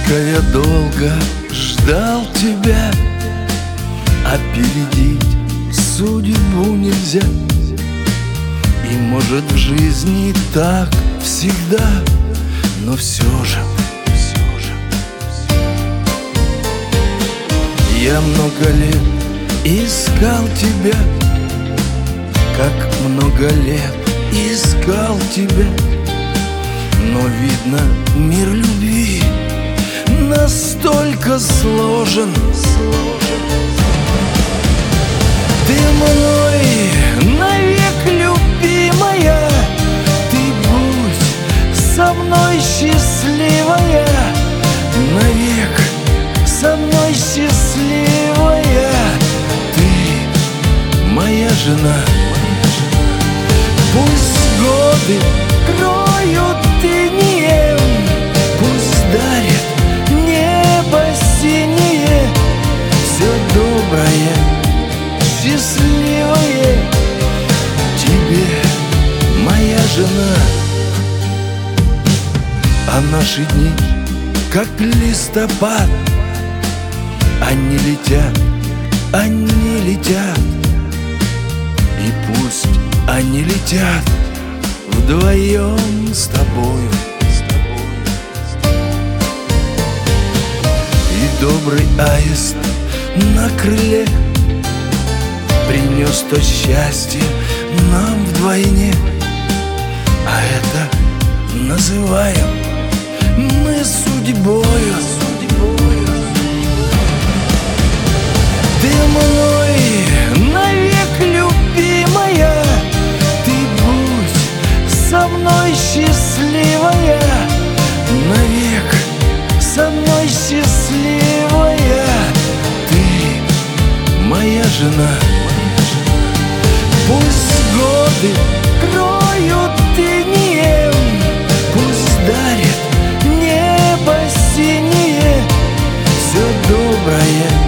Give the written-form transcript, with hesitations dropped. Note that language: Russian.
Сколько я долго ждал тебя, опередить судьбу нельзя. И может в жизни так всегда, но все же я много лет искал тебя, как много лет искал тебя. Но видно, мир любви настолько сложен. Ты мной навек любимая, ты будь со мной счастливая, навек со мной счастливая. Ты моя жена. Пусть годы кроют инеем, пусть дарит небо синее, все доброе, счастливое тебе, моя жена. А наши дни, как листопад, они летят, они летят. И пусть они летят вдвоем с тобою. И добрый аист на крыле принес то счастье нам вдвойне. А это называем мы судьбою. Ты мной навек любимая, ты будь со мной счастливая, навек со мной счастливая. Ты моя жена. Пусть годы кроют инеем, пусть дарит небо синее, все доброе,